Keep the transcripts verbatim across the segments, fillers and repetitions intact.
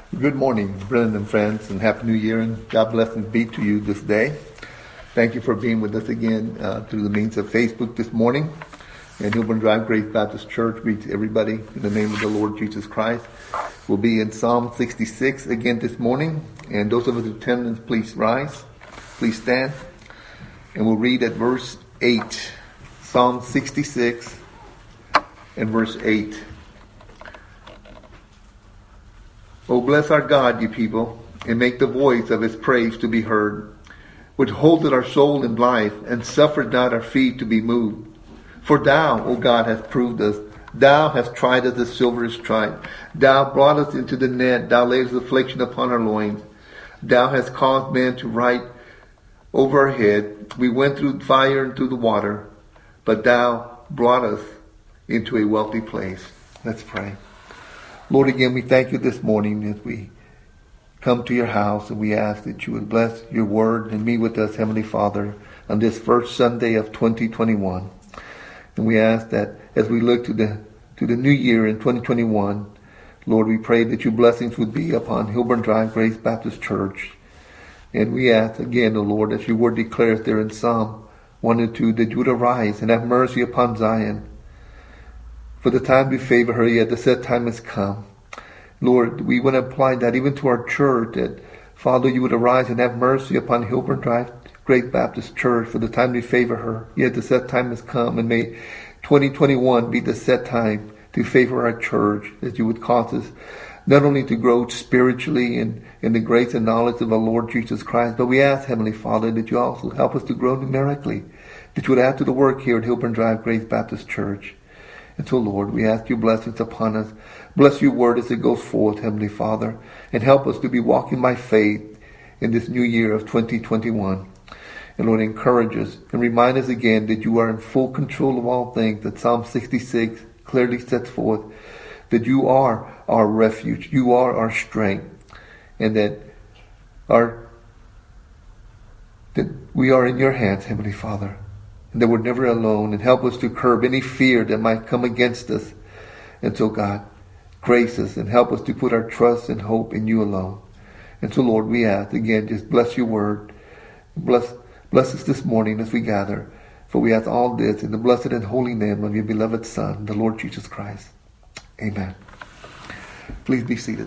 Good morning, brethren and friends, and Happy New Year, and God blessings be to you this day. Thank you for being with us again uh, through the means of Facebook this morning. And Hilburn Drive Grace Baptist Church greets everybody in the name of the Lord Jesus Christ. We'll be in Psalm sixty-six again this morning. And those of us in attendance, please rise. Please stand. And we'll read at verse eight. Psalm sixty-six and verse eight. O bless our God, ye people, and make the voice of his praise to be heard, which holdeth our soul in life, and suffered not our feet to be moved. For thou, O God, hast proved us. Thou hast tried us as silver is tried. Thou brought us into the net. Thou layest affliction upon our loins. Thou hast caused men to write over our head. We went through fire and through the water, but thou brought us into a wealthy place. Let's pray. Lord, again, we thank you this morning as we come to your house, and we ask that you would bless your word and be with us, Heavenly Father, on this first Sunday of twenty twenty-one. And we ask that as we look to the to the new year in twenty twenty-one, Lord, we pray that your blessings would be upon Hilburn Drive Grace Baptist Church. And we ask again, O Lord, as your word declares there in Psalm one and two, that you would arise and have mercy upon Zion. For the time to favor her, yet the set time has come. Lord, we want to apply that even to our church, that, Father, you would arise and have mercy upon Hilburn Drive Grace Baptist Church, for the time to favor her, yet the set time has come. And may twenty twenty-one be the set time to favor our church, that you would cause us not only to grow spiritually in, in the grace and knowledge of our Lord Jesus Christ, but we ask, Heavenly Father, that you also help us to grow numerically, that you would add to the work here at Hilburn Drive Grace Baptist Church. And so, Lord, we ask your blessings upon us. Bless your word as it goes forth, Heavenly Father, and help us to be walking by faith in this new year of twenty twenty-one. And Lord, encourage us and remind us again that you are in full control of all things, that Psalm sixty-six clearly sets forth, that you are our refuge, you are our strength, and that our that we are in your hands, Heavenly Father. And that we're never alone, and help us to curb any fear that might come against us. And so, God, grace us and help us to put our trust and hope in you alone. And so, Lord, we ask, again, just bless your word. Bless, bless us this morning as we gather. For we ask all this in the blessed and holy name of your beloved Son, the Lord Jesus Christ. Amen. Please be seated.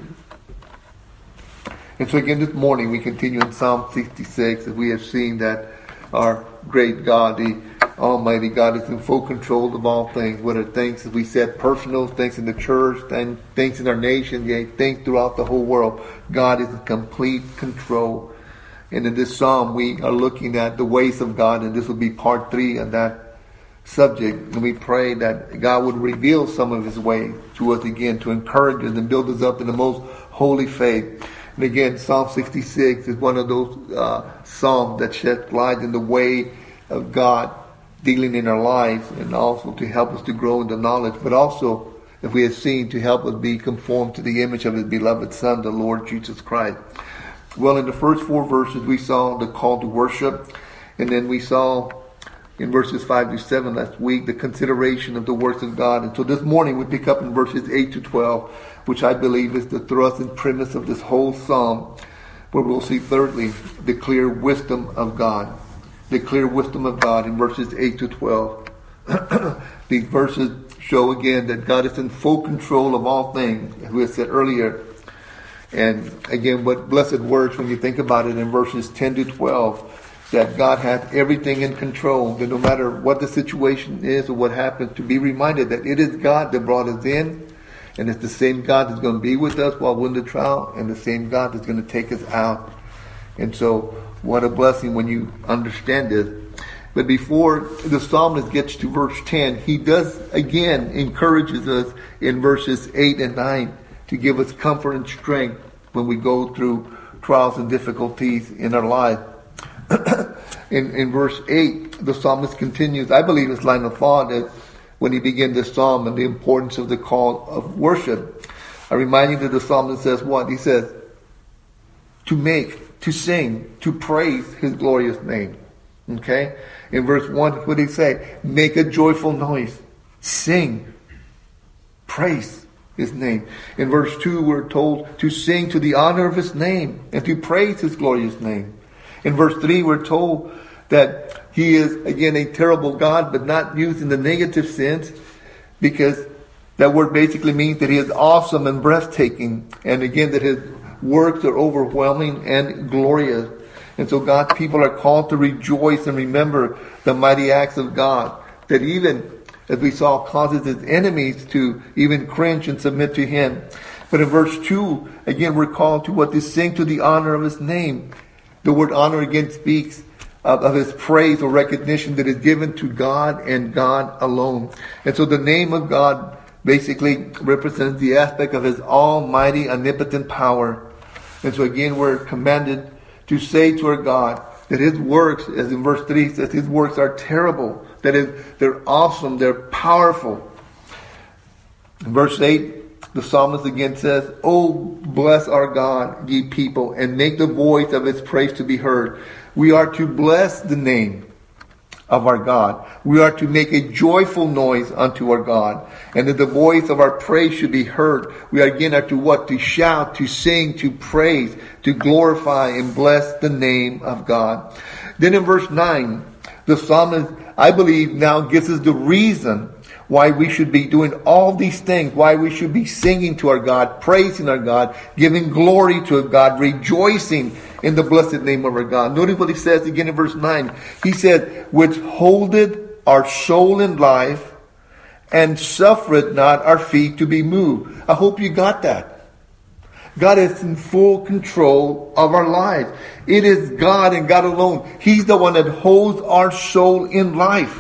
And so again this morning we continue in Psalm sixty-six, as we have seen that our great God, the Almighty God, is in full control of all things, whether things, as we said, personal, things in the church, and things in our nation, yea, things throughout the whole world. God is in complete control. And in this psalm, we are looking at the ways of God, and this will be part three of that subject. And we pray that God would reveal some of his ways to us again, to encourage us and build us up in the most holy faith. And again, Psalm sixty-six is one of those uh, psalms that shed light in the way of God dealing in our lives, and also to help us to grow in the knowledge, but also, if we have seen, to help us be conformed to the image of his beloved Son, the Lord Jesus Christ. Well, in the first four verses, we saw the call to worship, and then we saw in verses five to seven last week the consideration of the works of God. And so this morning we pick up in verses eight to twelve, which I believe is the thrust and premise of this whole psalm, where we'll see thirdly the clear wisdom of God. The clear wisdom of God in verses eight to twelve. These verses show again that God is in full control of all things, as we had said earlier. And again, what blessed words when you think about it in verses ten to twelve, that God has everything in control, that no matter what the situation is or what happens, to be reminded that it is God that brought us in, and it's the same God that's going to be with us while we're in the trial, and the same God that's going to take us out. And so, what a blessing when you understand this. But before the psalmist gets to verse ten, he does again encourages us in verses eight and nine to give us comfort and strength when we go through trials and difficulties in our life. in, in verse eight, the psalmist continues, I believe his line of thought is when he begins this psalm and the importance of the call of worship. I remind you that the psalmist says what? He says, to make, to sing, to praise his glorious name. Okay? In verse one, what did he say? Make a joyful noise. Sing. Praise. His name. In verse two, we're told to sing to the honor of His name and to praise His glorious name. In verse three, we're told that He is, again, a terrible God, but not used in the negative sense, because that word basically means that He is awesome and breathtaking. And again, that His works are overwhelming and glorious. And so God's people are called to rejoice and remember the mighty acts of God, that even, as we saw, causes His enemies to even cringe and submit to Him. But in verse two, again, we're called to what? To sing to the honor of His name. The word honor again speaks of, of His praise or recognition that is given to God and God alone. And so the name of God basically represents the aspect of His almighty, omnipotent power. And so again, we're commanded to say to our God that His works, as in verse three says, His works are terrible. That is, they're awesome, they're powerful. In verse eight, the psalmist again says, "Oh, bless our God, ye people, and make the voice of His praise to be heard." We are to bless the name of our God. We are to make a joyful noise unto our God. And that the voice of our praise should be heard. We are again are to what? To shout, to sing, to praise, to glorify and bless the name of God. Then in verse nine, the psalmist, I believe, now gives us the reason why we should be doing all these things, why we should be singing to our God, praising our God, giving glory to our God, rejoicing in the blessed name of our God. Notice what he says again in verse nine. He said, "Which holdeth our soul in life, and suffereth not our feet to be moved." I hope you got that. God is in full control of our lives. It is God and God alone. He's the one that holds our soul in life.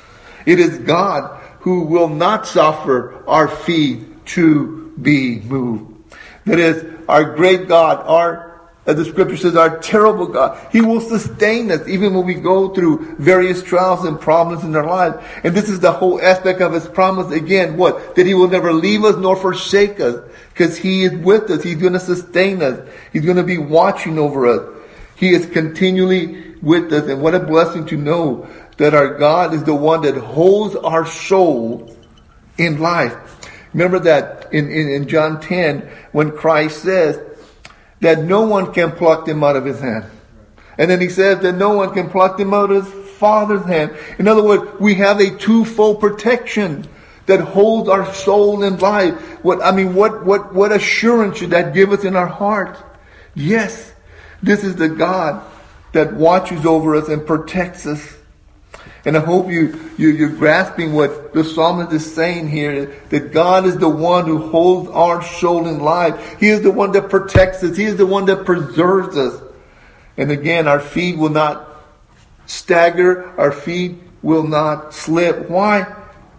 It is God who will not suffer our feet to be moved. That is, our great God, our, as the scripture says, our terrible God. He will sustain us even when we go through various trials and problems in our lives. And this is the whole aspect of His promise. Again, what? That He will never leave us nor forsake us. Because He is with us. He's going to sustain us. He's going to be watching over us. He is continually with us. And what a blessing to know that our God is the one that holds our soul in life. Remember that in, in, in John ten, when Christ says that no one can pluck them out of His hand. And then He says that no one can pluck them out of His Father's hand. In other words, we have a twofold protection that holds our soul in life. What I mean, what, what, what assurance should that give us in our heart? Yes, this is the God that watches over us and protects us. And I hope you, you, you're grasping what the psalmist is saying here, that God is the one who holds our soul in life. He is the one that protects us. He is the one that preserves us. And again, our feet will not stagger. Our feet will not slip. Why?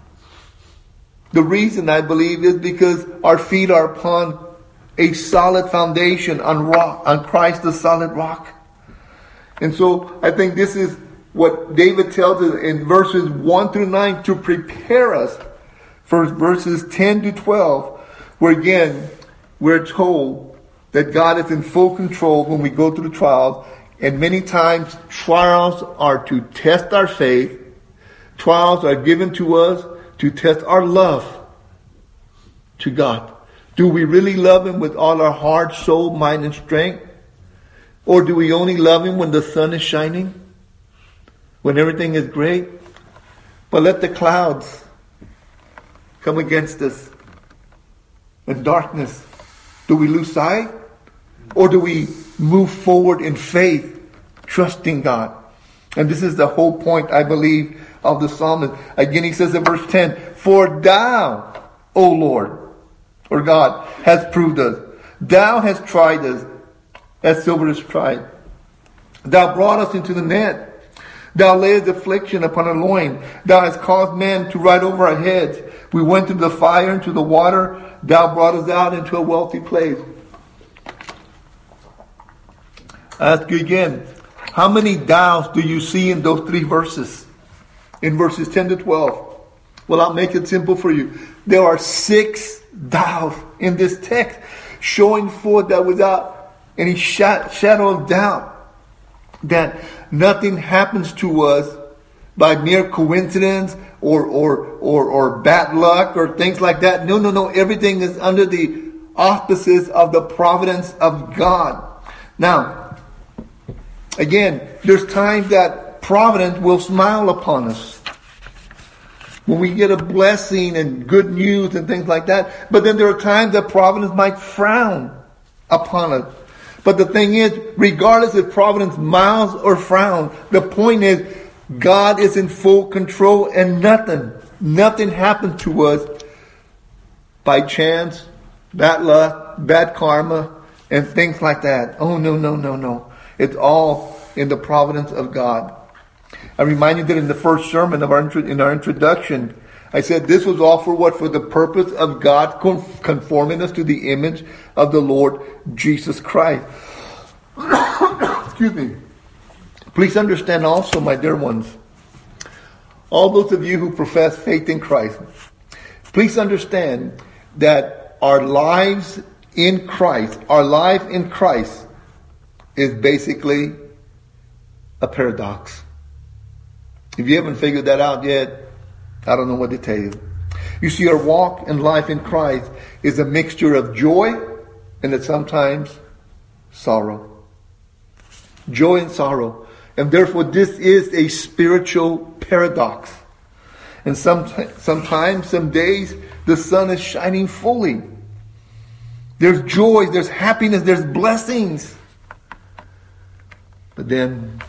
The reason, I believe, is because our feet are upon a solid foundation on rock, on Christ, the solid rock. And so I think this is what David tells us in verses one through nine to prepare us for verses ten to twelve, where again, we're told that God is in full control when we go through the trials. And many times trials are to test our faith. Trials are given to us to test our love to God. Do we really love Him with all our heart, soul, mind, and strength? Or do we only love Him when the sun is shining? When everything is great? But let the clouds come against us and darkness. Do we lose sight? Or do we move forward in faith, trusting God? And this is the whole point, I believe, of the psalmist. Again, he says in verse ten, "For Thou, O Lord," or God, "has proved us. Thou hast tried us, as silver is tried. Thou brought us into the net. Thou layest affliction upon our loin. Thou hast caused men to ride over our heads. We went through the fire and through the water. Thou brought us out into a wealthy place." I ask you again, how many thous do you see in those three verses? In verses ten to twelve. Well, I'll make it simple for you. There are six thous in this text, showing forth that without any shadow of doubt, that nothing happens to us by mere coincidence or, or, or, or bad luck or things like that. No, no, no. Everything is under the auspices of the providence of God. Now, again, there's times that providence will smile upon us when we get a blessing and good news and things like that. But then there are times that providence might frown upon us. But the thing is, regardless if providence smiles or frowns, the point is God is in full control, and nothing, nothing happens to us by chance, bad luck, bad karma, and things like that. Oh, no, no, no, no. It's all in the providence of God. I remind you that in the first sermon of our in our introduction, I said this was all for what? For the purpose of God conforming us to the image of the Lord Jesus Christ. Excuse me. Please understand also, my dear ones, all those of you who profess faith in Christ, please understand that our lives in Christ, our life in Christ is basically a paradox. If you haven't figured that out yet, I don't know what to tell you. You see, our walk and life in Christ is a mixture of joy and at sometimes sorrow. Joy and sorrow. And therefore, this is a spiritual paradox. And some, sometimes, some days, the sun is shining fully. There's joy, there's happiness, there's blessings. But then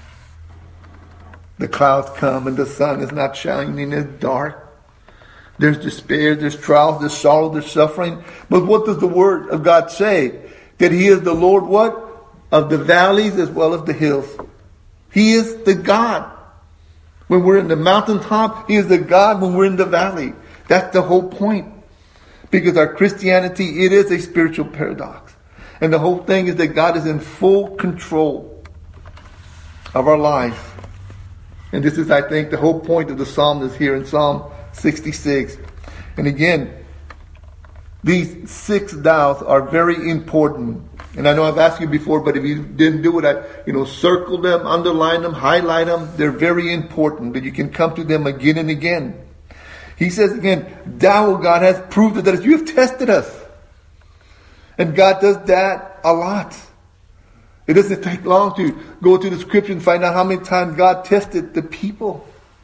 the clouds come and the sun is not shining, it's dark. There's despair, there's trials, there's sorrow, there's suffering. But what does the Word of God say? That He is the Lord, what? Of the valleys as well as the hills. He is the God. When we're in the mountaintop, He is the God when we're in the valley. That's the whole point. Because our Christianity, it is a spiritual paradox. And the whole thing is that God is in full control of our life. And this is, I think, the whole point of the psalm is here in Psalm sixty-six. And again, these six thous are very important. And I know I've asked you before, but if you didn't do it, I, you know, circle them, underline them, highlight them. They're very important, that you can come to them again and again. He says again, Thou, O God, has proved that you have tested us. And God does that a lot. It doesn't take long to go to the scripture and find out how many times God tested the people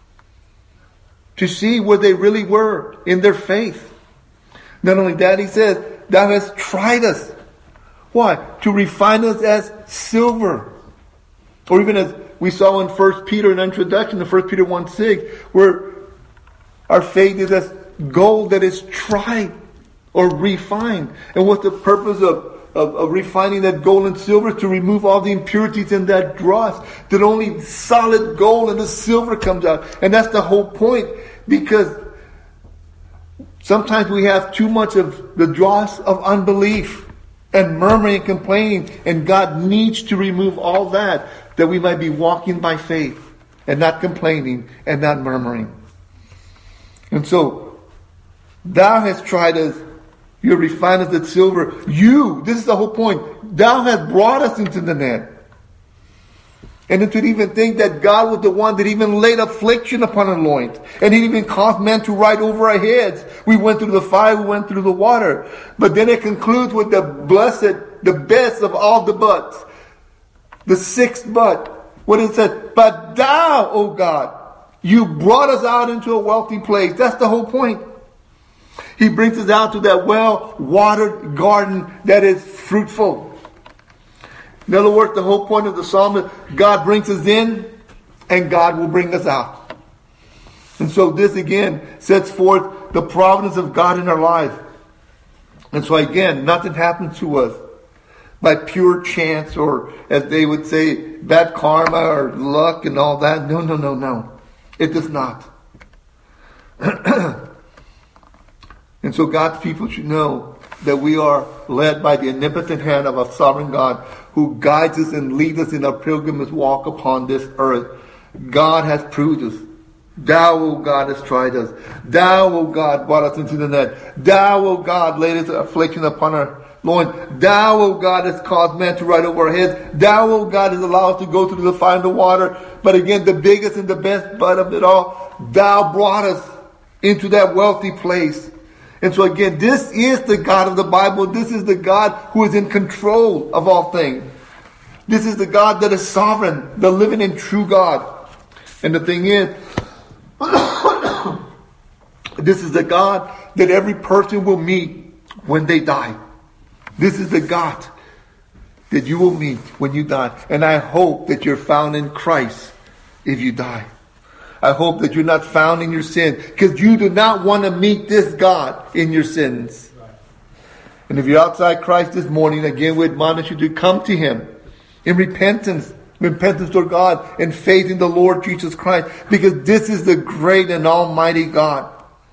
to see where they really were in their faith. Not only that, he says, Thou hast tried us. Why? To refine us as silver. Or even as we saw in First Peter, in introduction to First Peter one six, where our faith is as gold that is tried or refined. And what's the purpose of Of, of refining that gold and silver? To remove all the impurities in that dross, that only solid gold and the silver comes out. And that's the whole point, because sometimes we have too much of the dross of unbelief and murmuring and complaining, and God needs to remove all that, that we might be walking by faith and not complaining and not murmuring. And so, Thou hast tried us. You have refined us as silver. You, this is the whole point. Thou hast brought us into the net. And then to even think that God was the one that even laid affliction upon our loins. And He even caused men to ride over our heads. We went through the fire, we went through the water. But then it concludes with the blessed, the best of all the buts. The sixth but. What it said, But Thou, O God, You brought us out into a wealthy place. That's the whole point. He brings us out to that well-watered garden that is fruitful. In other words, the whole point of the psalm is God brings us in and God will bring us out. And so this again sets forth the providence of God in our life. And so again, nothing happens to us by pure chance, or as they would say, bad karma or luck and all that. No, no, no, no. It does not. And so God's people should know that we are led by the omnipotent hand of a sovereign God who guides us and leads us in our pilgrimage walk upon this earth. God has proved us. Thou, O God, hast tried us. Thou, O God, brought us into the net. Thou, O God, laid us affliction upon our Lord, thou, O God, has caused man to ride over our heads. Thou, O God, has allowed us to go through the fire and the water. But again, the biggest and the best part of it all, thou brought us into that wealthy place. And so again, this is the God of the Bible. This is the God who is in control of all things. This is the God that is sovereign, the living and true God. And the thing is, this is the God that every person will meet when they die. This is the God that you will meet when you die. And I hope that you're found in Christ if you die. I hope that you're not found in your sin, because you do not want to meet this God in your sins. And if you're outside Christ this morning, again we admonish you to come to Him in repentance. Repentance toward God and faith in the Lord Jesus Christ, because this is the great and almighty God.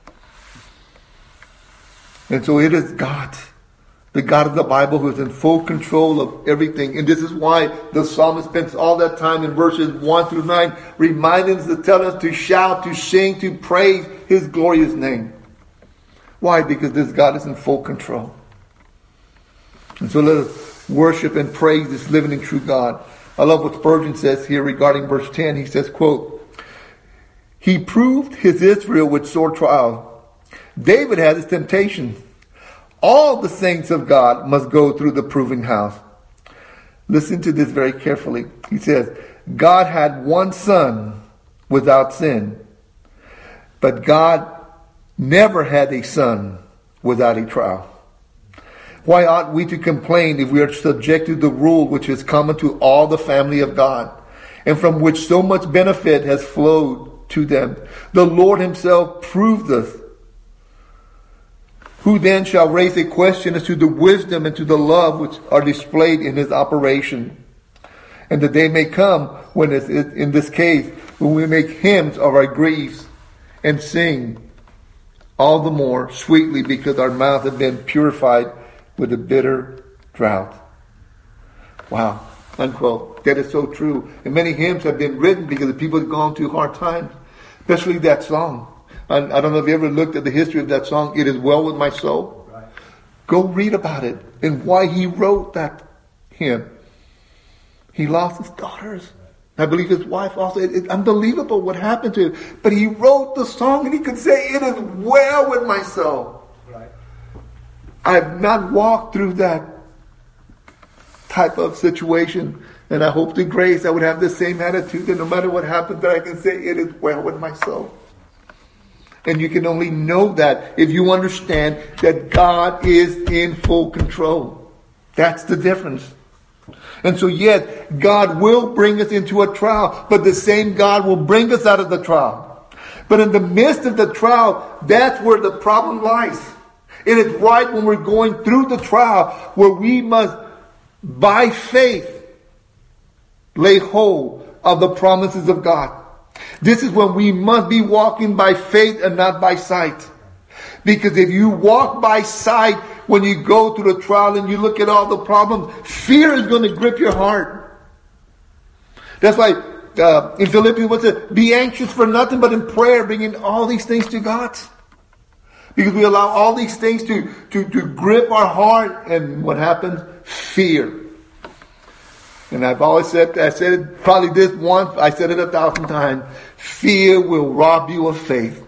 And so it is God, the God of the Bible, who is in full control of everything. And this is why the psalmist spends all that time in verses one through nine reminding us, to tell us to shout, to sing, to praise His glorious name. Why? Because this God is in full control. And so let us worship and praise this living and true God. I love what Spurgeon says here regarding verse ten. He says, quote, He proved His Israel with sore trial. David had his temptations. All the saints of God must go through the proving house. Listen to this very carefully. He says, God had one son without sin, but God never had a son without a trial. Why ought we to complain if we are subject to the rule which is common to all the family of God, and from which so much benefit has flowed to them? The Lord Himself proved us. Who then shall raise a question as to the wisdom and to the love which are displayed in His operation? And the day may come when, it's in this case, when we make hymns of our griefs and sing all the more sweetly, because our mouth has been purified with a bitter drought. Wow. Unquote. That is so true. And many hymns have been written because the people have gone through hard times. Especially that song. I, I don't know if you ever looked at the history of that song, It Is Well With My Soul. Right. Go read about it and why he wrote that hymn. He lost his daughters. I believe his wife also. It, it's unbelievable what happened to him. But he wrote the song and he could say, It is well with my soul. Right. I have not walked through that type of situation. And I hope to grace I would have the same attitude, that no matter what happens, that I can say, It is well with my soul. And you can only know that if you understand that God is in full control. That's the difference. And so yet, God will bring us into a trial, but the same God will bring us out of the trial. But in the midst of the trial, that's where the problem lies. It is right when we're going through the trial where we must, by faith, lay hold of the promises of God. This is when we must be walking by faith and not by sight. Because if you walk by sight when you go through the trial and you look at all the problems, fear is going to grip your heart. That's why uh, in Philippians, what's it? Be anxious for nothing but in prayer, bringing all these things to God. Because we allow all these things to, to, to grip our heart, and what happens? Fear. And I've always said, I said it probably this once, I said it a thousand times. Fear will rob you of faith.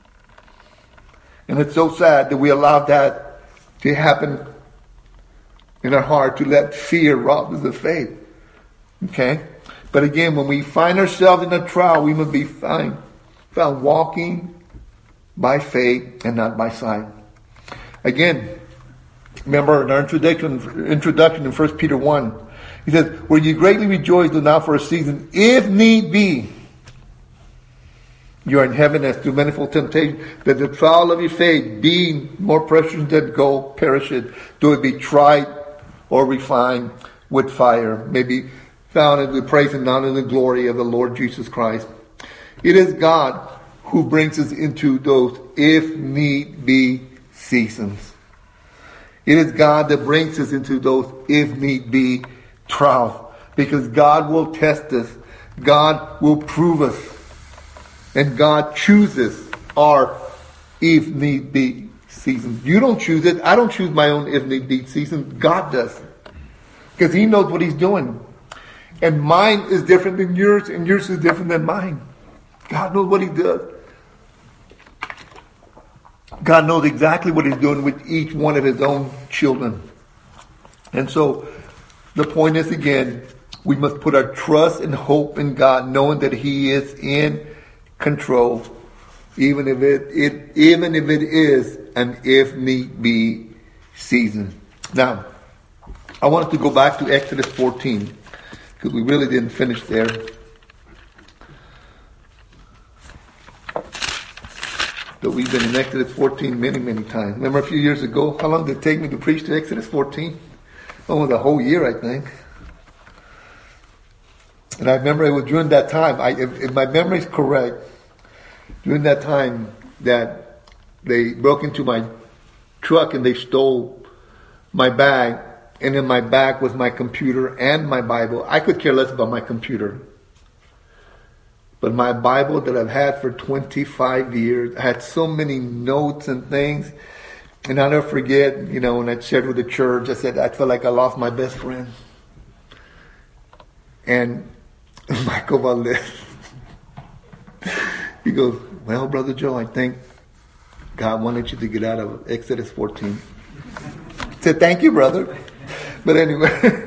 And it's so sad that we allow that to happen in our heart, to let fear rob us of faith. Okay? But again, when we find ourselves in a trial, we must be found, found walking by faith and not by sight. Again, remember in our introduction, introduction in First Peter one, he says, where you greatly rejoice, though now for a season, if need be, you are in heaven as through manifold temptation, that the trial of your faith, being more precious than gold, perisheth, though it be tried or refined with fire, may be found in the praise and honor and the glory of the Lord Jesus Christ. It is God who brings us into those if need be seasons. It is God that brings us into those if need be trials, because God will test us, God will prove us, and God chooses our if need be season. You don't choose it. I don't choose my own if need be season. God does. Because He knows what He's doing. And mine is different than yours, and yours is different than mine. God knows what He does. God knows exactly what He's doing with each one of His own children. And so, the point is, again, we must put our trust and hope in God, knowing that He is in control, even if it, it even if it is an if need be season. Now, I wanted to go back to Exodus fourteen, because we really didn't finish there. But we've been in Exodus fourteen many, many times. Remember a few years ago, how long did it take me to preach to Exodus fourteen? Almost a whole year, I think. And I remember it was during that time, I, if, if my memory is correct, during that time that they broke into my truck and they stole my bag, and in my bag was my computer and my Bible. I could care less about my computer. But my Bible that I've had for twenty-five years, I had so many notes and things. And I'll never forget, you know, when I shared with the church, I said, I felt like I lost my best friend. And Michael Valdez, he goes, well, Brother Joe, I think God wanted you to get out of Exodus fourteen. I said, thank you, brother. But anyway,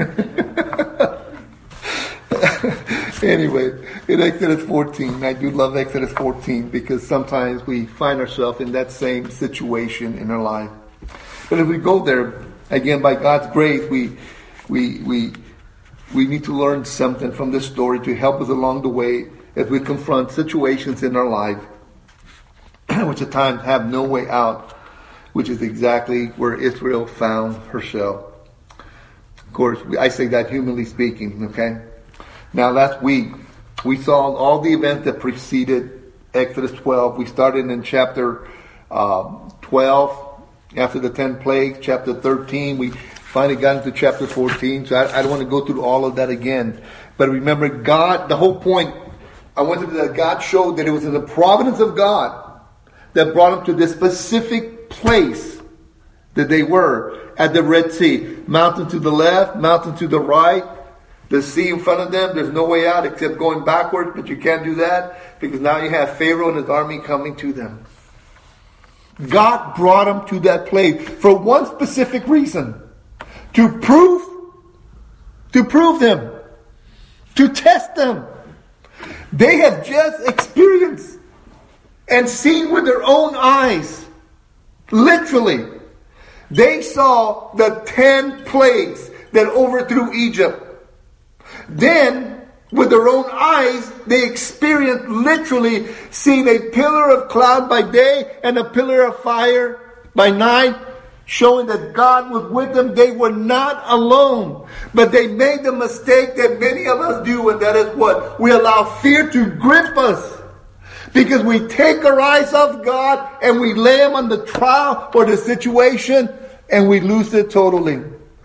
anyway, in Exodus fourteen, I do love Exodus fourteen because sometimes we find ourselves in that same situation in our life. But if we go there, again, by God's grace, we we we we need to learn something from this story to help us along the way as we confront situations in our life which at times have no way out, which is exactly where Israel found herself. Of course, I say that humanly speaking, okay? Now, last week, we saw all the events that preceded Exodus twelve. We started in chapter uh, twelve, after the ten plagues. Chapter thirteen, we finally got into chapter fourteen. So I, I don't want to go through all of that again. But remember, God, the whole point, I wanted to that God showed that it was in the providence of God that brought them to this specific place that they were at the Red Sea. Mountain to the left, mountain to the right. The sea in front of them, there's no way out except going backwards, but you can't do that because now you have Pharaoh and his army coming to them. God brought them to that place for one specific reason. To prove, to prove them. To test them. They have just experienced and seen with their own eyes. Literally. They saw the ten plagues that overthrew Egypt. Then, with their own eyes, they experienced literally seeing a pillar of cloud by day and a pillar of fire by night, showing that God was with them. They were not alone. But they made the mistake that many of us do, and that is what? We allow fear to grip us. Because we take our eyes off God and we lay them on the trial or the situation and we lose it totally.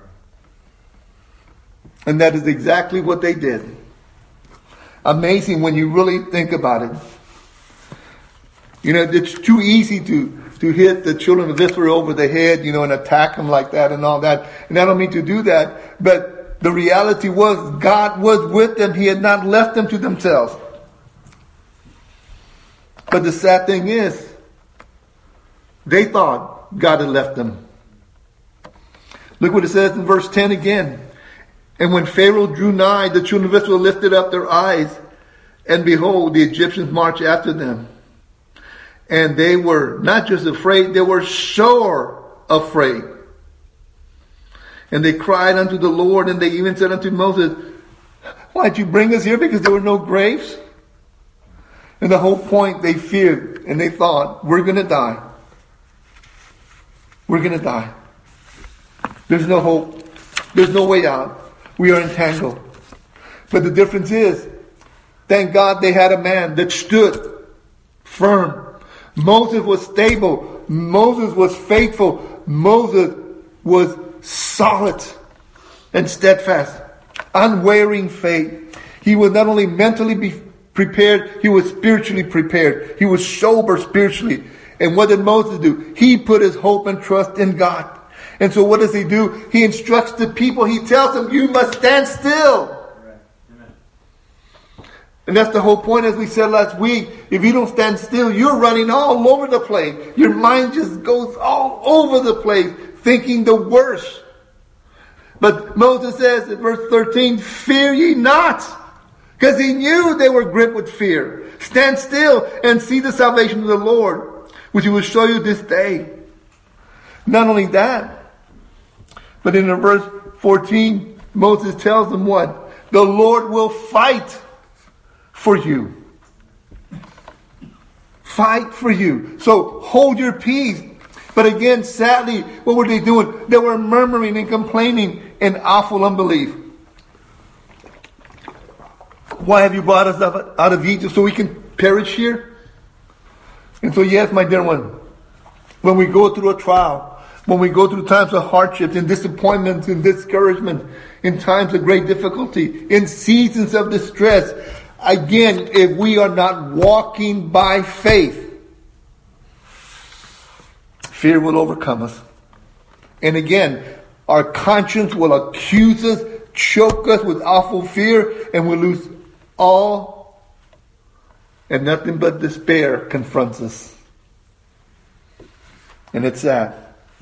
And that is exactly what they did. Amazing when you really think about it. You know, it's too easy to, to hit the children of Israel over the head, you know, and attack them like that and all that. And I don't mean to do that. But the reality was God was with them. He had not left them to themselves. But the sad thing is, they thought God had left them. Look what it says in verse ten again. And when Pharaoh drew nigh, the children of Israel lifted up their eyes, and behold, the Egyptians marched after them. And they were not just afraid, they were sore afraid. And they cried unto the Lord, and they even said unto Moses, why'd you bring us here? Because there were no graves? And the whole point, they feared, and they thought, we're going to die. We're going to die. There's no hope. There's no way out. We are entangled. But the difference is, thank God they had a man that stood firm. Moses was stable. Moses was faithful. Moses was solid and steadfast. Unwavering faith. He was not only mentally be prepared, he was spiritually prepared. He was sober spiritually. And what did Moses do? He put his hope and trust in God. And so what does he do? He instructs the people. He tells them, you must stand still. And that's the whole point, as we said last week. If you don't stand still, you're running all over the place. Your mind just goes all over the place, thinking the worst. But Moses says in verse thirteen, fear ye not. Because he knew they were gripped with fear. Stand still and see the salvation of the Lord, which he will show you this day. Not only that, but in verse fourteen, Moses tells them what? The Lord will fight for you. Fight for you. So hold your peace. But again, sadly, what were they doing? They were murmuring and complaining in awful unbelief. Why have you brought us out of Egypt so we can perish here? And so yes, my dear one, when we go through a trial, when we go through times of hardships and disappointments and discouragement, in times of great difficulty, in seasons of distress, again, if we are not walking by faith, fear will overcome us. And again, our conscience will accuse us, choke us with awful fear, and we'll lose all, and nothing but despair confronts us. And it's sad.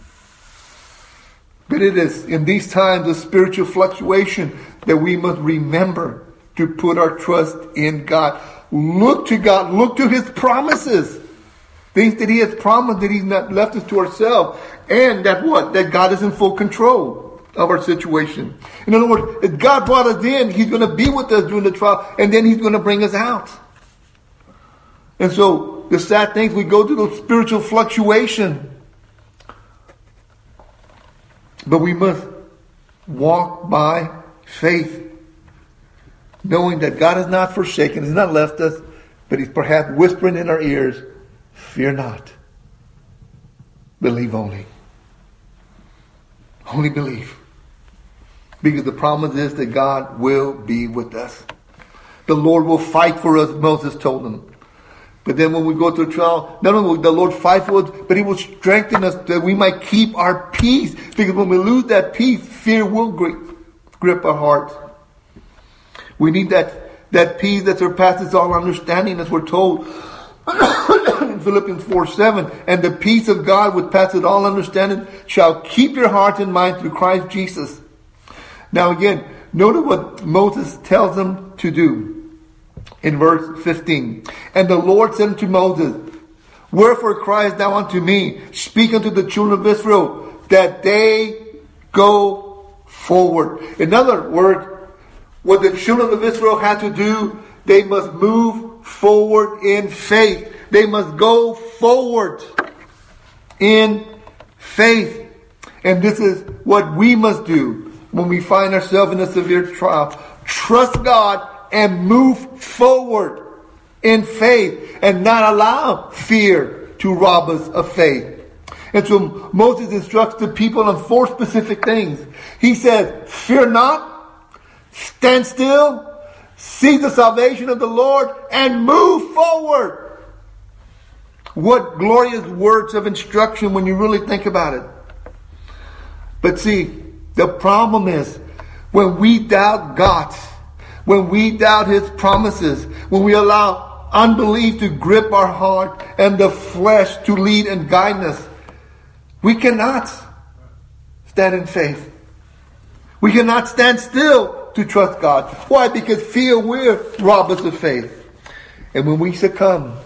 But it is in these times of spiritual fluctuation that we must remember to put our trust in God. Look to God. Look to His promises. Things that He has promised, that He's not left us to ourselves. And that what? That God is in full control of our situation. In other words, if God brought us in, He's going to be with us during the trial, and then He's going to bring us out. And so, the sad things, we go through those spiritual fluctuation. But we must walk by faith, knowing that God has not forsaken, He's not left us, but He's perhaps whispering in our ears, fear not, believe only. Only believe. Because the promise is that God will be with us. The Lord will fight for us, Moses told them. But then when we go through a trial, not only will the Lord fight for us, but He will strengthen us that we might keep our peace. Because when we lose that peace, fear will grip, grip our hearts. We need that, that peace that surpasses all understanding, as we're told in Philippians four seven. And the peace of God, which passes all understanding, shall keep your heart and mind through Christ Jesus. Now again, notice what Moses tells them to do. In verse fifteen. And the Lord said unto Moses, wherefore criest thou unto me? Speak unto the children of Israel, that they go forward. In other words, what the children of Israel had to do, they must move forward in faith. They must go forward in faith. And this is what we must do when we find ourselves in a severe trial. Trust God and move forward in faith, and not allow fear to rob us of faith. And so Moses instructs the people on four specific things. He says, fear not, stand still, see the salvation of the Lord, and move forward. What glorious words of instruction when you really think about it. But see, the problem is when we doubt God, when we doubt His promises, when we allow unbelief to grip our heart and the flesh to lead and guide us, we cannot stand in faith. We cannot stand still to trust God. Why? Because fear will rob us of faith. And when we succumb,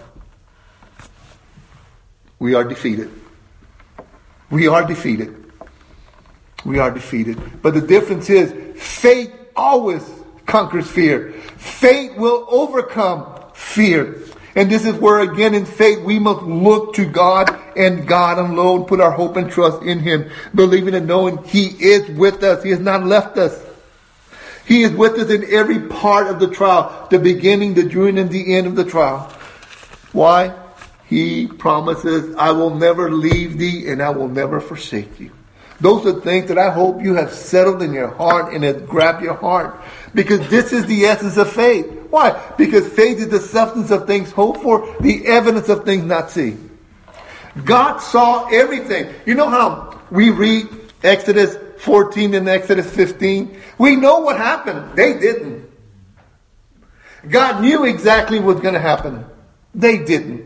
we are defeated. We are defeated. We are defeated. But the difference is, faith always conquers fear. Faith will overcome fear. And this is where, again, in faith, we must look to God and God alone, put our hope and trust in Him, believing and knowing He is with us. He has not left us. He is with us in every part of the trial, the beginning, the during, and the end of the trial. Why? He promises, I will never leave thee and I will never forsake you. Those are things that I hope you have settled in your heart and have grabbed your heart. Because this is the essence of faith. Why? Because faith is the substance of things hoped for, the evidence of things not seen. God saw everything. You know how we read Exodus fourteen and Exodus fifteen? We know what happened. They didn't. God knew exactly what was going to happen. They didn't.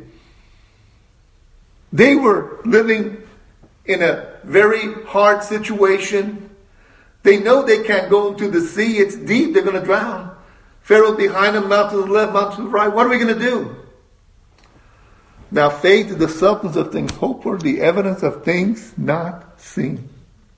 They were living in a very hard situation. They know they can't go into the sea. It's deep. They're going to drown. Pharaoh behind them, mount to the left, mount to the right. What are we going to do? Now faith is the substance of things hoped for, the evidence of things not seen.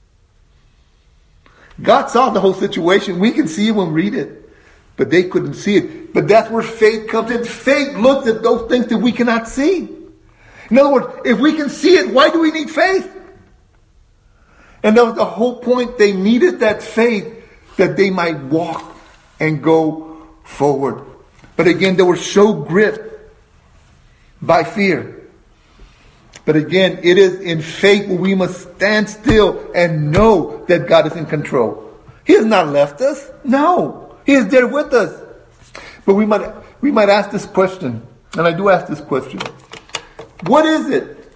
God saw the whole situation. We can see it when we read it. But they couldn't see it. But that's where faith comes in. Faith looks at those things that we cannot see. In other words, if we can see it, why do we need faith? And that was the whole point. They needed that faith that they might walk and go forward. But again, they were so gripped by fear. But again, it is in faith where we must stand still and know that God is in control. He has not left us. No. He is there with us. But we might we might ask this question, and I do ask this question. What is it?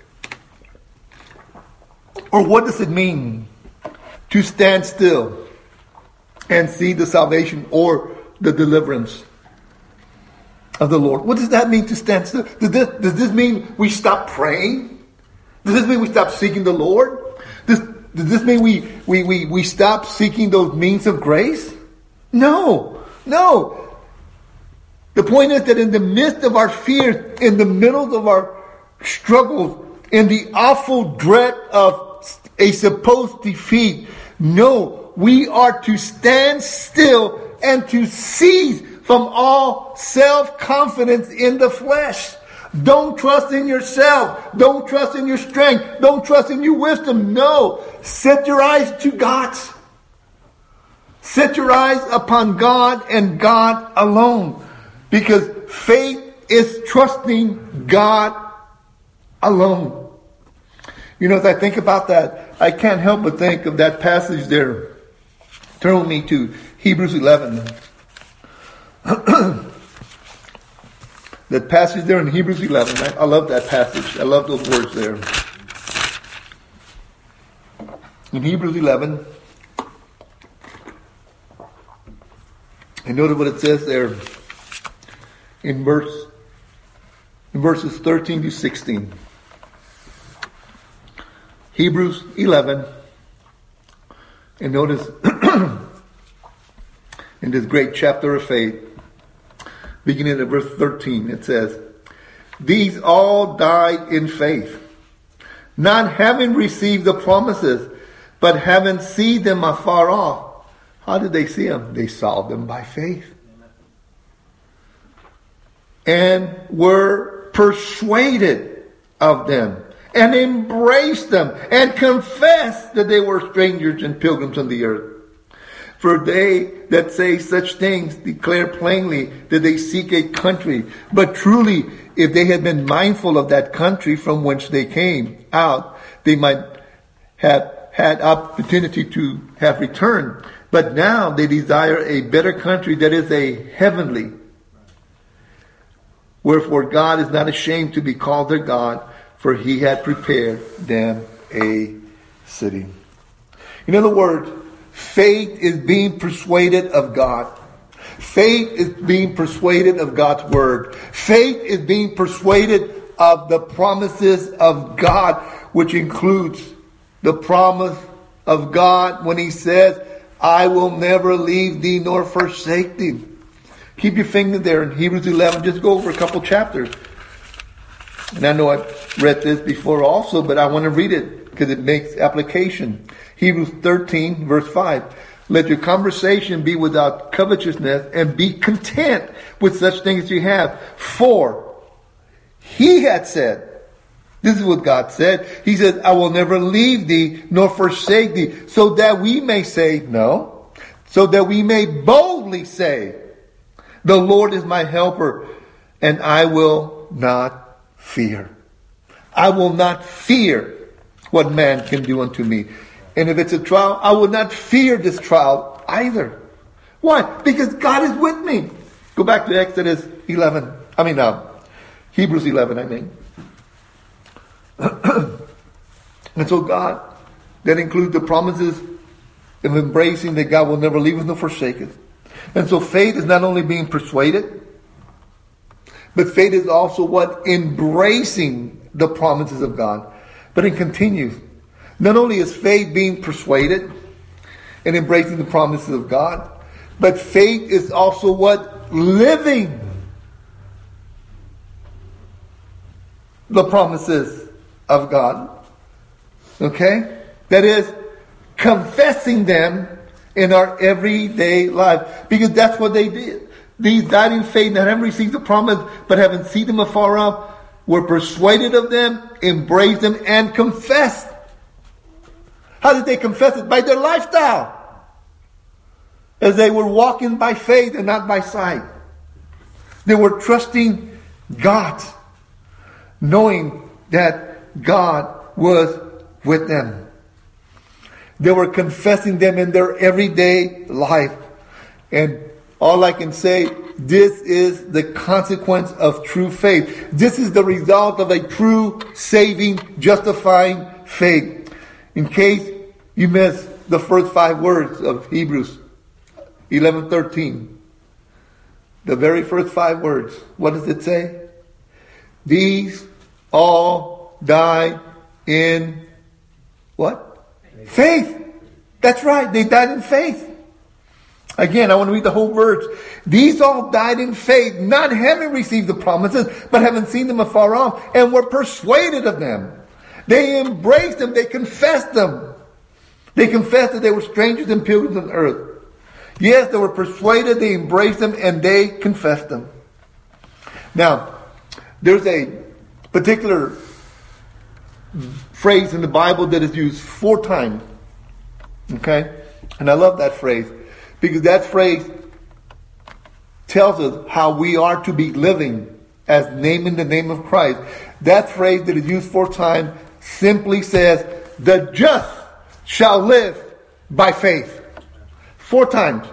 Or what does it mean to stand still and see the salvation or the deliverance of the Lord? What does that mean to stand still? Does this, does this mean we stop praying? Does this mean we stop seeking the Lord? Does, does this mean we, we, we, we stop seeking those means of grace? No, no. The point is that in the midst of our fears, in the middle of our struggles, in the awful dread of a supposed defeat, no, we are to stand still and to cease from all self-confidence in the flesh. Don't trust in yourself. Don't trust in your strength. Don't trust in your wisdom. No. Set your eyes to God. Set your eyes upon God and God alone. Because faith is trusting God alone. You know, as I think about that, I can't help but think of that passage there. Turn with me to Hebrews eleven. That passage there in Hebrews eleven. I, I love that passage. I love those words there. In Hebrews eleven, and notice what it says there in verse in verses thirteen to sixteen. Hebrews eleven, and notice in this great chapter of faith, beginning at verse thirteen, it says, "These all died in faith, not having received the promises, but having seen them afar off." How did they see them? They saw them by faith. And were persuaded of them, and embraced them, and confessed that they were strangers and pilgrims on the earth. For they that say such things declare plainly that they seek a country. But truly, if they had been mindful of that country from whence they came out, they might have had opportunity to have returned. But now they desire a better country, that is a heavenly. Wherefore God is not ashamed to be called their God, for he had prepared them a city. In other words, faith is being persuaded of God. Faith is being persuaded of God's word. Faith is being persuaded of the promises of God, which includes the promise of God when he says, "I will never leave thee nor forsake thee." Keep your finger there in Hebrews eleven. Just go over a couple chapters. And I know I've read this before also, but I want to read it because it makes application. Hebrews thirteen, verse five. "Let your conversation be without covetousness, and be content with such things as you have. For he had said," this is what God said. He said, "I will never leave thee nor forsake thee," so that we may say, no, so that we may boldly say, "The Lord is my helper, and I will not fear." I will not fear what man can do unto me. And if it's a trial, I will not fear this trial either. Why? Because God is with me. Go back to Exodus eleven. I mean, uh, Hebrews eleven, I mean. And so God, that includes the promises of embracing that God will never leave us nor forsake us. And so faith is not only being persuaded, but faith is also what? Embracing the promises of God. But it continues. Not only is faith being persuaded and embracing the promises of God, but faith is also what? Living the promises of God. Okay? That is, confessing them in our everyday life. Because that's what they did. These died in faith, not having received the promise, but having seen them afar off, were persuaded of them, embraced them, and confessed. How did they confess it? By their lifestyle. As they were walking by faith and not by sight. They were trusting God, knowing that God was with them. They were confessing them in their everyday life. And all I can say, this is the consequence of true faith. This is the result of a true, saving, justifying faith. In case you missed the first five words of Hebrews eleven thirteen. The very first five words. What does it say? These all died in what? Faith. Faith. That's right. They died in faith. Again, I want to read the whole verse. These all died in faith, not having received the promises, but having seen them afar off, and were persuaded of them. They embraced them. They confessed them. They confessed that they were strangers and pilgrims on earth. Yes, they were persuaded, they embraced them, and they confessed them. Now, there's a particular phrase in the Bible that is used four times. Okay? And I love that phrase. Because that phrase tells us how we are to be living as naming the name of Christ. That phrase that is used four times simply says, the just shall live by faith. Four times.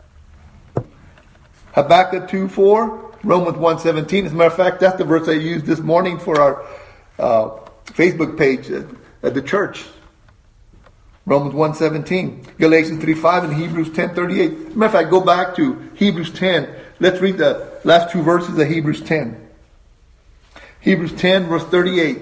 Habakkuk two four, Romans one seventeen. As a matter of fact, that's the verse I used this morning for our uh, Facebook page at, at the church. Romans one seventeen. Galatians three five and Hebrews ten thirty-eight. As a matter of fact, go back to Hebrews ten. Let's read the last two verses of Hebrews ten. Hebrews ten verse thirty-eight.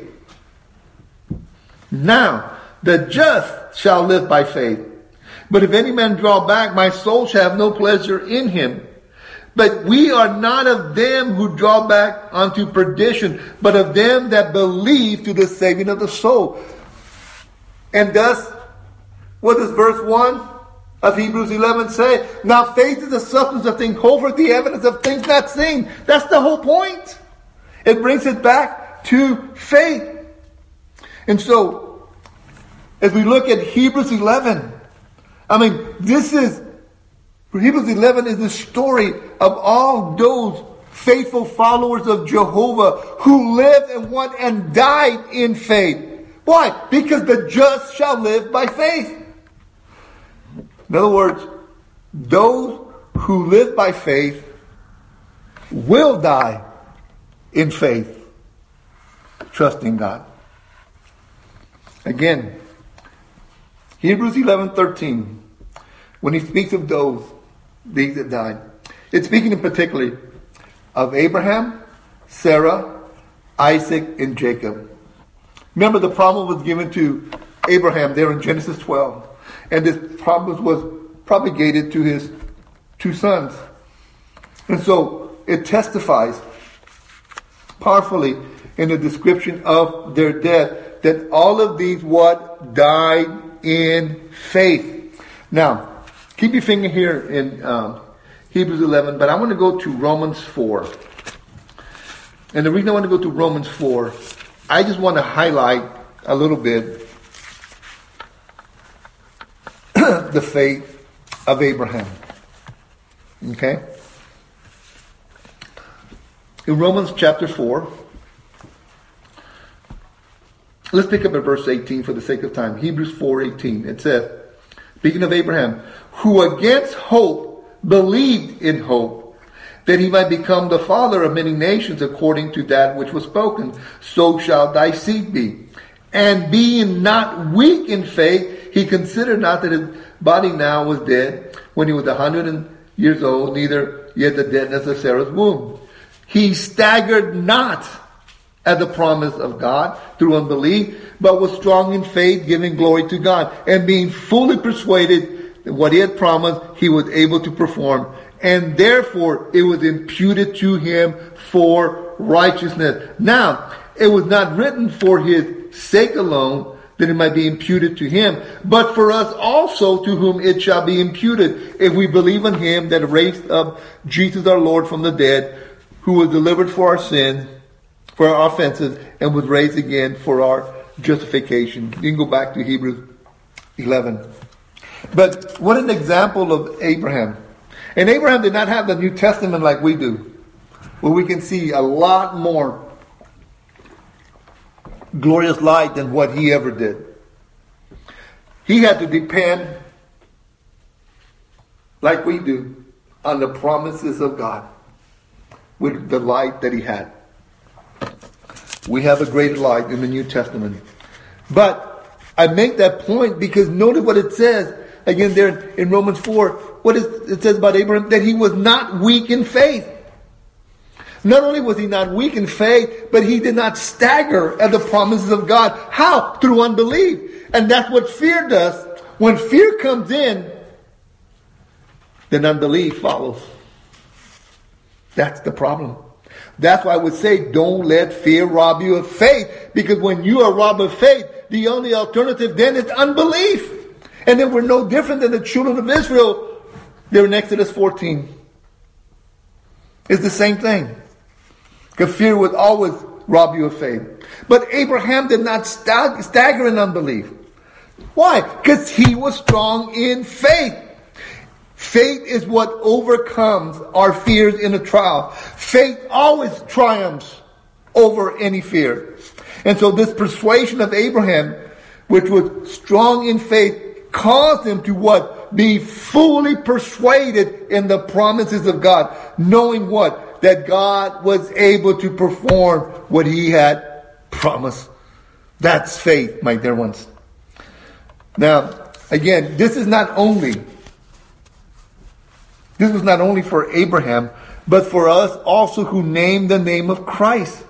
Now, the just shall live by faith. But if any man draw back, my soul shall have no pleasure in him. But we are not of them who draw back unto perdition, but of them that believe to the saving of the soul. And thus, what does verse one of Hebrews eleven say? Now faith is the substance of things hoped for, the evidence of things not seen. That's the whole point. It brings it back to faith. And so, as we look at Hebrews eleven, I mean, this is, Hebrews eleven is the story of all those faithful followers of Jehovah who lived and what and died in faith. Why? Because the just shall live by faith. In other words, those who live by faith will die in faith, trusting God. Again, Hebrews eleven thirteen, when he speaks of those, these that died, it's speaking in particular of Abraham, Sarah, Isaac, and Jacob. Remember, the promise was given to Abraham there in Genesis twelve. And this promise was propagated to his two sons. And so it testifies powerfully in the description of their death that all of these what died in faith. Now, keep your finger here in um, Hebrews eleven, but I want to go to Romans four. And the reason I want to go to Romans four, I just want to highlight a little bit the faith of Abraham. Okay? In Romans chapter four, let's pick up at verse eighteen for the sake of time. Hebrews four eighteen. It says, speaking of Abraham, who against hope believed in hope, that he might become the father of many nations according to that which was spoken, so shall thy seed be. And being not weak in faith, he considered not that his body now was dead, when he was a hundred years old, neither yet the deadness of Sarah's womb. He staggered not at the promise of God through unbelief, but was strong in faith, giving glory to God, and being fully persuaded that what he had promised, he was able to perform. And therefore, it was imputed to him for righteousness. Now, it was not written for his sake alone, that it might be imputed to him, but for us also, to whom it shall be imputed, if we believe in him that raised up Jesus our Lord from the dead, who was delivered for our sins, for our offenses, and was raised again for our justification. You can go back to Hebrews eleven. But what an example of Abraham. And Abraham did not have the New Testament like we do, where we can see a lot more glorious light than what he ever did. He had to depend, like we do, on the promises of God with the light that he had. We have a greater light in the New Testament. But I make that point because notice what it says again there in Romans four. What is, it says about Abraham? That he was not weak in faith. Not only was he not weak in faith, but he did not stagger at the promises of God. How? Through unbelief. And that's what fear does. When fear comes in, then unbelief follows. That's the problem. That's why I would say, don't let fear rob you of faith. Because when you are robbed of faith, the only alternative then is unbelief. And then we're no different than the children of Israel. They're in Exodus fourteen. It's the same thing. Because fear would always rob you of faith. But Abraham did not stag- stagger in unbelief. Why? Because he was strong in faith. Faith is what overcomes our fears in a trial. Faith always triumphs over any fear. And so this persuasion of Abraham, which was strong in faith, caused him to what? Be fully persuaded in the promises of God. Knowing what? That God was able to perform what he had promised. That's faith, my dear ones. Now, again, this is not only, this was not only for Abraham, but for us also who name the name of Christ.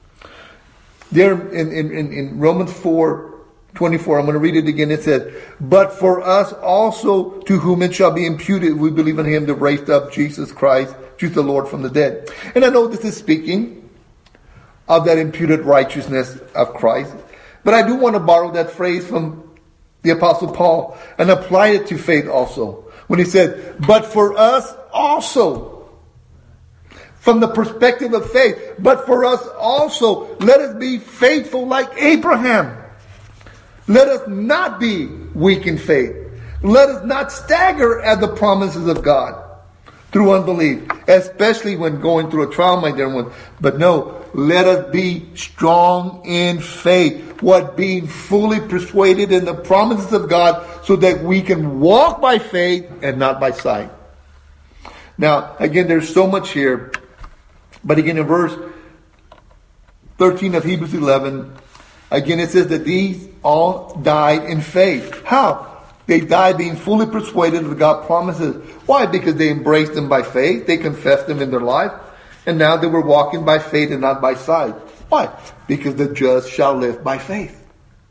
There in, in, in Romans four twenty-four, I'm going to read it again. It says, but for us also to whom it shall be imputed, we believe in him that raised up Jesus Christ, Jesus the Lord from the dead. And I know this is speaking of that imputed righteousness of Christ. But I do want to borrow that phrase from the Apostle Paul and apply it to faith also. When he said, but for us also, from the perspective of faith, but for us also, let us be faithful like Abraham. Let us not be weak in faith. Let us not stagger at the promises of God through unbelief, especially when going through a trial, my dear ones. But no, let us be strong in faith. What? Being fully persuaded in the promises of God so that we can walk by faith and not by sight. Now, again, there's so much here. But again, in verse thirteen of Hebrews eleven, again, it says that these all died in faith. How? They died being fully persuaded of God's promises. Why? Because they embraced them by faith. They confessed them in their life. And now they were walking by faith and not by sight. Why? Because the just shall live by faith.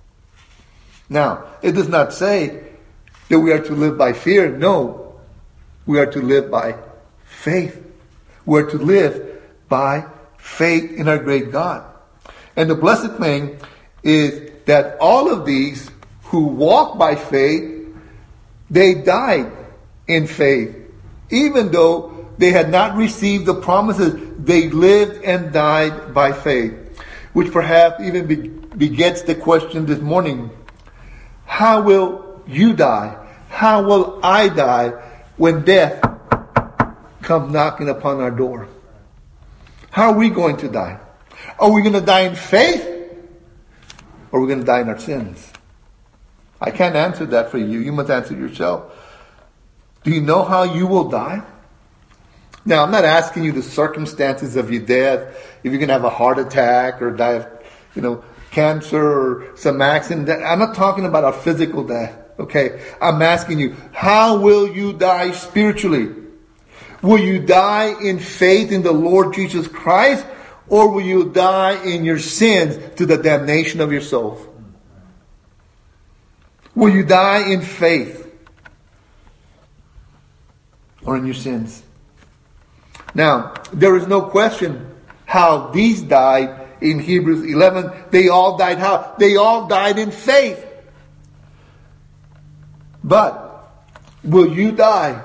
Now, it does not say that we are to live by fear. No. We are to live by faith. We are to live by faith in our great God. And the blessed thing is that all of these who walk by faith, they died in faith. Even though they had not received the promises, they lived and died by faith. Which perhaps even be- begets the question this morning. How will you die? How will I die when death comes knocking upon our door? How are we going to die? Are we going to die in faith? Or are we going to die in our sins? I can't answer that for you. You must answer yourself. Do you know how you will die? Now, I'm not asking you the circumstances of your death. If you're going to have a heart attack or die of, you know, cancer or some accident. I'm not talking about a physical death. Okay, I'm asking you, how will you die spiritually? Will you die in faith in the Lord Jesus Christ, or will you die in your sins to the damnation of your soul? Will you die in faith or in your sins? Now, there is no question how these died in Hebrews eleven. They all died how? They all died in faith. But will you die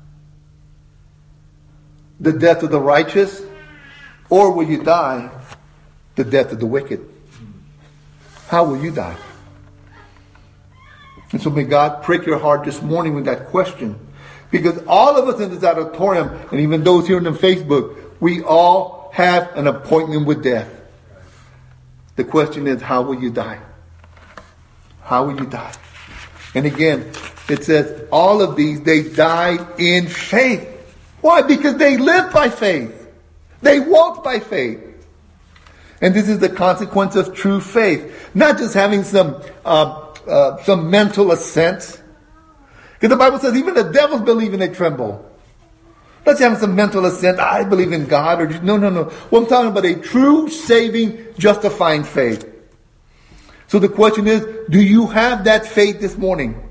the death of the righteous, or will you die the death of the wicked? How will you die? And so may God prick your heart this morning with that question. Because all of us in this auditorium, and even those here on Facebook, we all have an appointment with death. The question is, how will you die? How will you die? And again, it says, all of these, they died in faith. Why? Because they lived by faith. They walked by faith. And this is the consequence of true faith. Not just having some uh, uh, some mental assent. Because the Bible says even the devils believe and they tremble. Not just having some mental assent, I believe in God. Or just, no, no, no. Well, I'm talking about a true, saving, justifying faith. So the question is, do you have that faith this morning?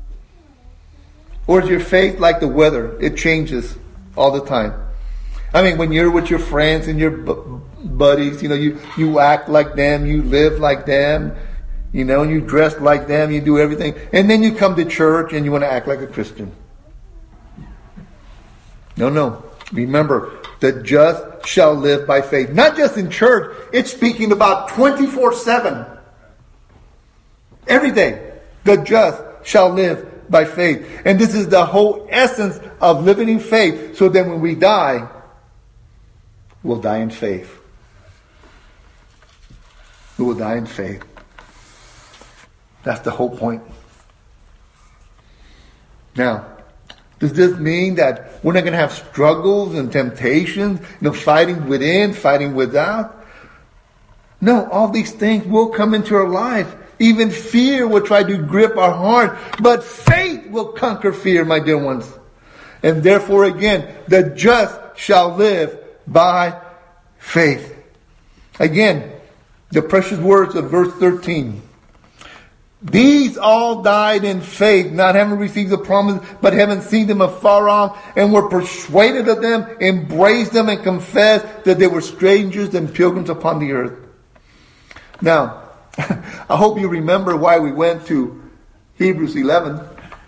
Or is your faith like the weather? It changes all the time. I mean, when you're with your friends and your bu- buddies, you know, you, you act like them, you live like them, you know, and you dress like them, you do everything. And then you come to church and you want to act like a Christian. No, no. Remember, the just shall live by faith. Not just in church, it's speaking about twenty-four seven. Every day, the just shall live by faith. And this is the whole essence of living in faith. So that when we die, we'll die in faith. We will die in faith. That's the whole point. Now, does this mean that we're not going to have struggles and temptations, you know, fighting within, fighting without? No, all these things will come into our life. Even fear will try to grip our heart, but faith will conquer fear, my dear ones. And therefore, again, the just shall live by faith. Again, the precious words of verse thirteen. These all died in faith, not having received the promise, but having seen them afar off, and were persuaded of them, embraced them, and confessed that they were strangers and pilgrims upon the earth. Now, I hope you remember why we went to Hebrews eleven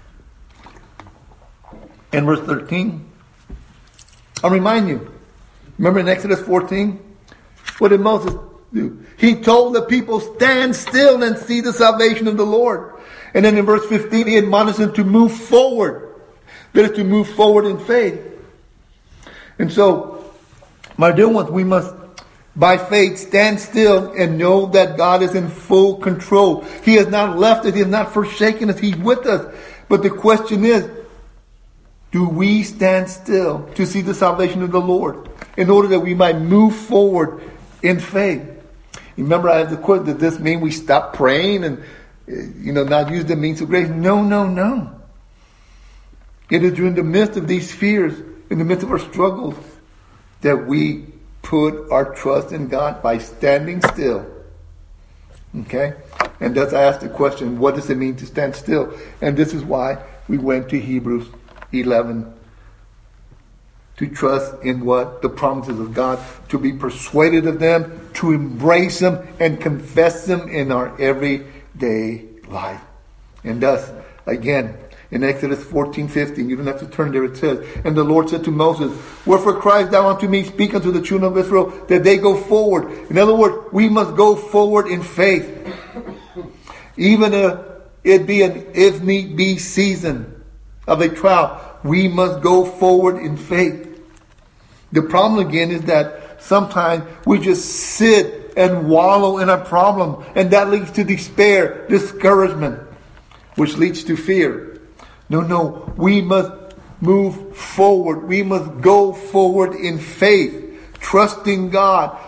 and verse thirteen. I'll remind you. Remember in Exodus fourteen? What did Moses do? He told the people, stand still and see the salvation of the Lord. And then in verse fifteen, he admonished them to move forward. That is to move forward in faith. And so, my dear ones, we must, by faith, stand still and know that God is in full control. He has not left us. He has not forsaken us. He's with us. But the question is, do we stand still to see the salvation of the Lord in order that we might move forward in faith? Remember, I have the quote, does this mean we stop praying and, you know, not use the means of grace? No, no, no. It is during the midst of these fears, in the midst of our struggles, that we put our trust in God by standing still. Okay? And thus I asked the question, what does it mean to stand still? And this is why we went to Hebrews eleven. To trust in what? The promises of God. To be persuaded of them. To embrace them and confess them in our everyday life. And thus, again, in Exodus fourteen fifteen, you don't have to turn there, it says, and the Lord said to Moses, wherefore criest thou unto me, speak unto the children of Israel, that they go forward. In other words, we must go forward in faith. Even if it be an if need be season of a trial, we must go forward in faith. The problem again is that sometimes we just sit and wallow in a problem, and that leads to despair, discouragement, which leads to fear. No, no, we must move forward. We must go forward in faith, trusting God,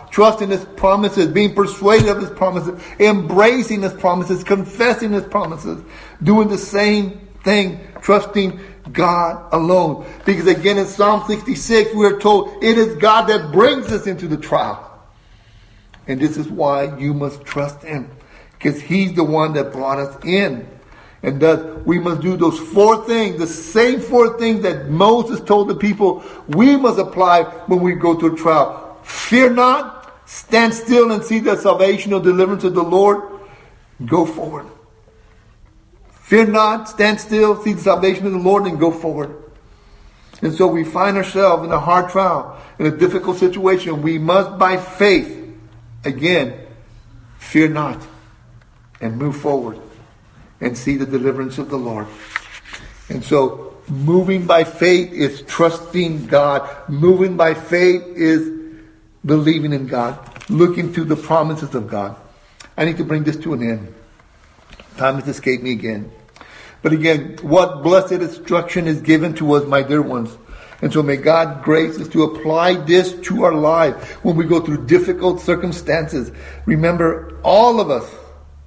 trusting His promises, being persuaded of His promises, embracing His promises, confessing His promises, doing the same thing, trusting God alone. Because again in Psalm sixty-six we are told it is God that brings us into the trial. And this is why you must trust Him. Because He's the one that brought us in. And thus we must do those four things, the same four things that Moses told the people we must apply when we go through a trial. Fear not, stand still and see the salvation or deliverance of the Lord. Go forward. Fear not, stand still, see the salvation of the Lord, and go forward. And so we find ourselves in a hard trial, in a difficult situation. We must, by faith, again, fear not, and move forward, and see the deliverance of the Lord. And so, moving by faith is trusting God. Moving by faith is believing in God, looking to the promises of God. I need to bring this to an end. Time has escaped me again. But again, what blessed instruction is given to us, my dear ones. And so may God grace us to apply this to our life when we go through difficult circumstances. Remember, all of us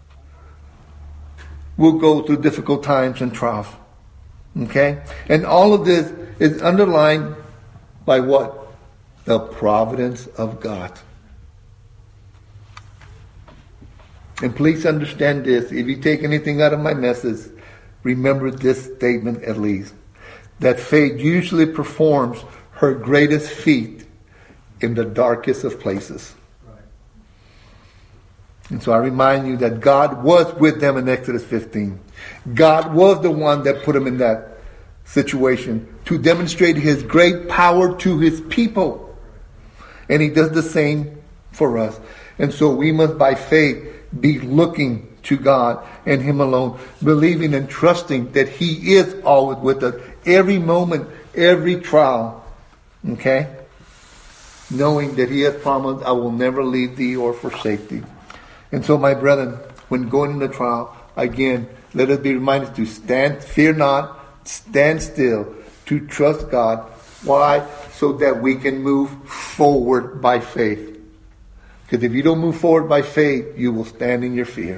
will go through difficult times and trials. Okay? And all of this is underlined by what? The providence of God. And please understand this. If you take anything out of my message, remember this statement at least. That faith usually performs her greatest feat in the darkest of places. Right. And so I remind you that God was with them in Exodus fifteen. God was the one that put them in that situation to demonstrate His great power to His people. And He does the same for us. And so we must by faith be looking to God and Him alone, believing and trusting that He is always with us, every moment, every trial. Okay? Knowing that He has promised, I will never leave thee or forsake thee. And so, my brethren, when going into trial, again, let us be reminded to stand, fear not, stand still, to trust God. Why? So that we can move forward by faith. Because if you don't move forward by faith, you will stand in your fear.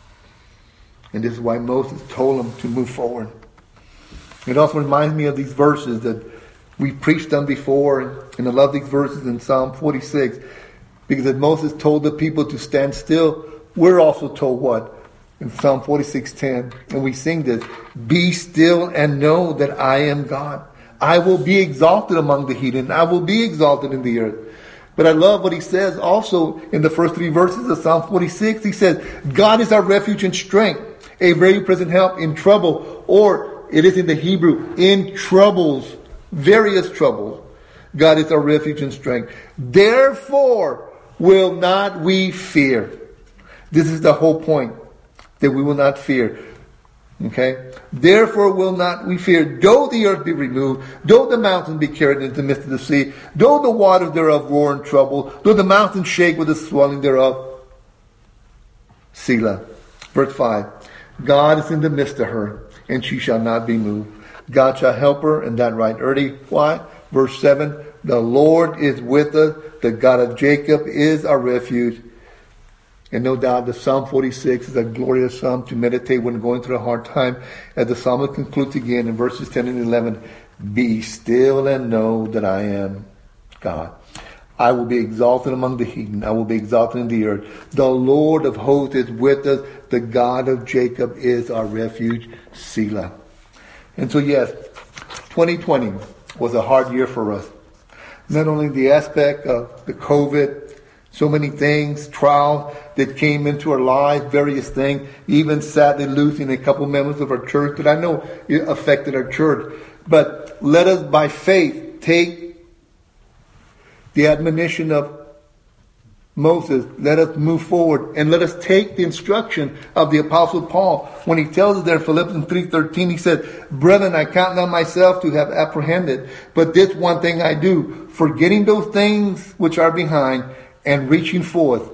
And this is why Moses told them to move forward. It also reminds me of these verses that we've preached on before. And I love these verses in Psalm forty-six. Because as Moses told the people to stand still, we're also told what? In Psalm forty-six ten. And we sing this. Be still and know that I am God. I will be exalted among the heathen. I will be exalted in the earth. But I love what he says also in the first three verses of Psalm forty-six. He says, God is our refuge and strength, a very present help in trouble. Or it is in the Hebrew, in troubles, various troubles. God is our refuge and strength. Therefore will not we fear. This is the whole point, that we will not fear. Okay? Therefore will not we fear, though the earth be removed, though the mountains be carried into the midst of the sea, though the waters thereof roar and trouble, though the mountains shake with the swelling thereof. Selah. Verse five. God is in the midst of her, and she shall not be moved. God shall help her in that right early. Why? Verse seven. The Lord is with us. The God of Jacob is our refuge. And no doubt the Psalm forty-six is a glorious psalm to meditate when going through a hard time. As the psalmist concludes again in verses ten and eleven. Be still and know that I am God. I will be exalted among the heathen. I will be exalted in the earth. The Lord of hosts is with us. The God of Jacob is our refuge. Selah. And so yes, twenty twenty was a hard year for us. Not only the aspect of the COVID, so many things, trials that came into our lives, various things, even sadly losing a couple members of our church that I know it affected our church. But let us by faith take the admonition of Moses. Let us move forward and let us take the instruction of the Apostle Paul. When he tells us there in Philippians three thirteen, he said, Brethren, I count not myself to have apprehended, but this one thing I do, forgetting those things which are behind and reaching forth,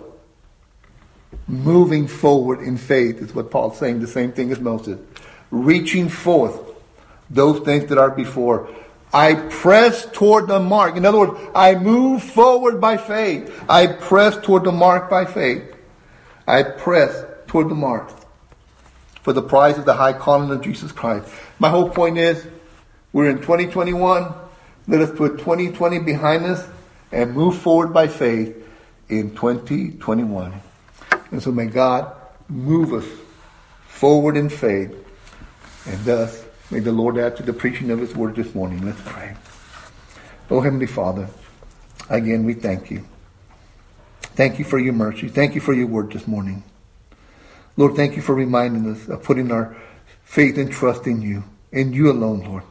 moving forward in faith, is what Paul's saying, the same thing as Moses. Reaching forth those things that are before. I press toward the mark. In other words, I move forward by faith. I press toward the mark by faith. I press toward the mark for the prize of the high calling of Jesus Christ. My whole point is, we're in twenty twenty-one. Let us put twenty twenty behind us and move forward by faith in twenty twenty-one. And so may God move us forward in faith. And thus, may the Lord add to the preaching of His word this morning. Let's pray. Oh, Heavenly Father, again, we thank you. Thank you for your mercy. Thank you for your word this morning. Lord, thank you for reminding us of putting our faith and trust in you, in you alone, Lord.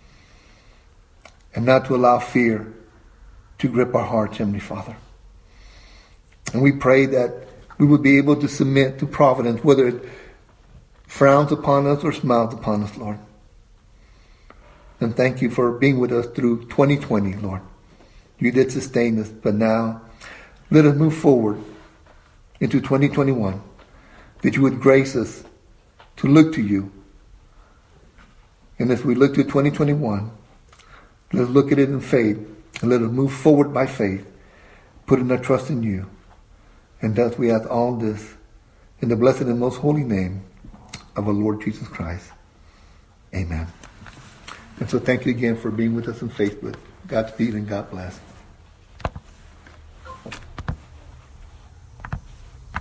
And not to allow fear to grip our hearts, Heavenly Father. And we pray that we would be able to submit to providence, whether it frowns upon us or smiles upon us, Lord. And thank you for being with us through twenty twenty, Lord. You did sustain us, but now let us move forward into twenty twenty-one, that you would grace us to look to you. And as we look to twenty twenty-one, let us look at it in faith, and let us move forward by faith, putting our trust in you. And thus we ask all this in the blessed and most holy name of our Lord Jesus Christ. Amen. And so thank you again for being with us on Facebook. Godspeed and God bless.